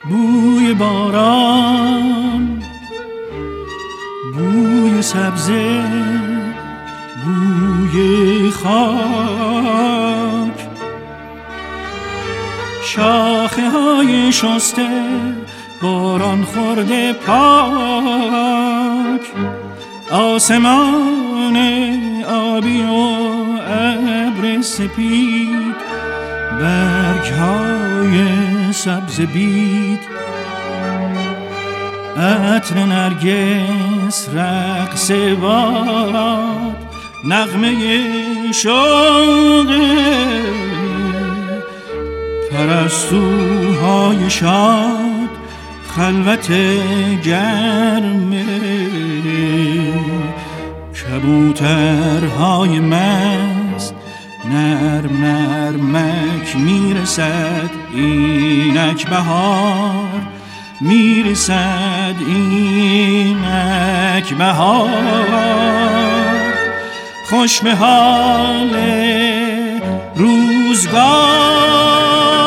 بوی باران، بوی سبزه، بوی خاک، شاخه های شسته باران خورده پاک، آسمان آبی و ابر سپید، برگ های سبز بید، عطر نرگس، رقص باد، نغمه شوق پرستوهای شاد، خلوت گرم کبوترهای مست، نرم نرمک میرسد اینک بهار، میرسد اینک بهار، خوش به حال روزگار.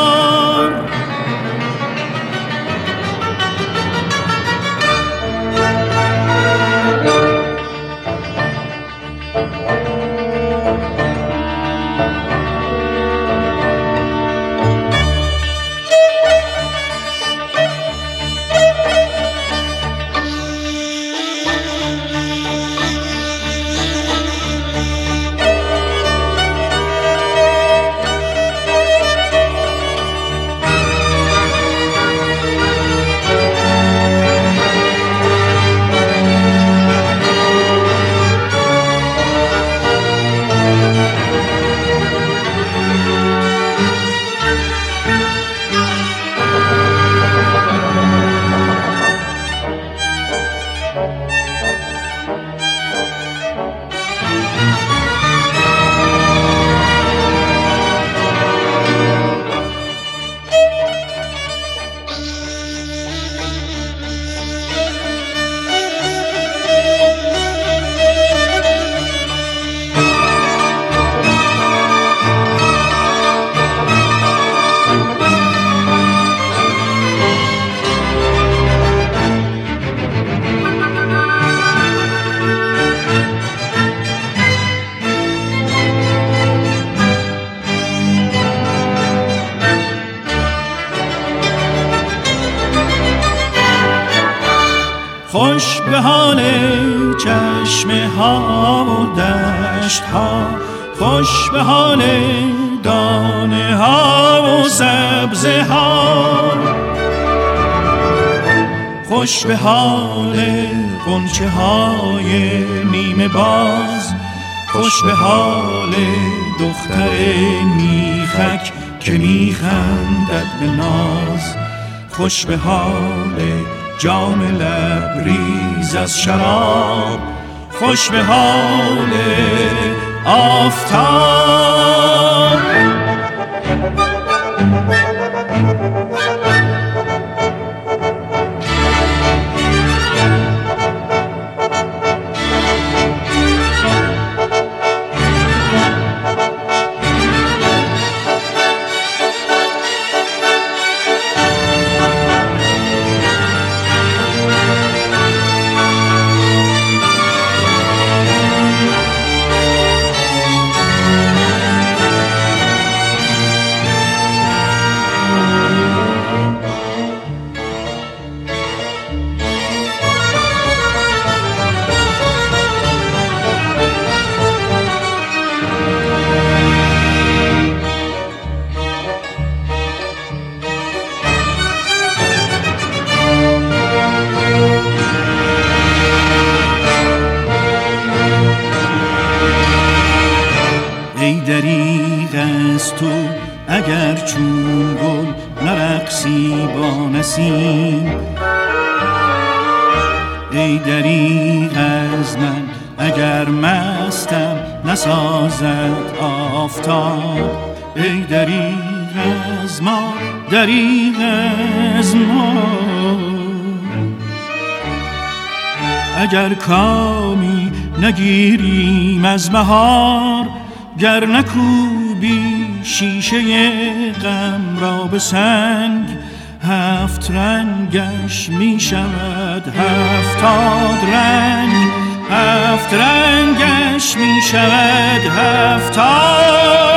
خوش به حال چشمه ها و دشت ها، خوش به حال دانه ها و سبزه ها، خوش به حال غنچه های نیمه باز، خوش به حال دختر میخک که میخندد به ناز، خوش به حال جام لبریز از شراب، خوش به حال آفتاب. دریغ از تو اگر چون گل نرقصی با نسیم، ای دریغ از من اگر مستم نسازد آفتاب، ای دریغ از ما، دریغ از ما، اگر کامی نگیریم از بهار، گر نکوبی شیشه غم را به سنگ، هفت رنگش می شود 70 رنگ، هفت رنگش می شود 70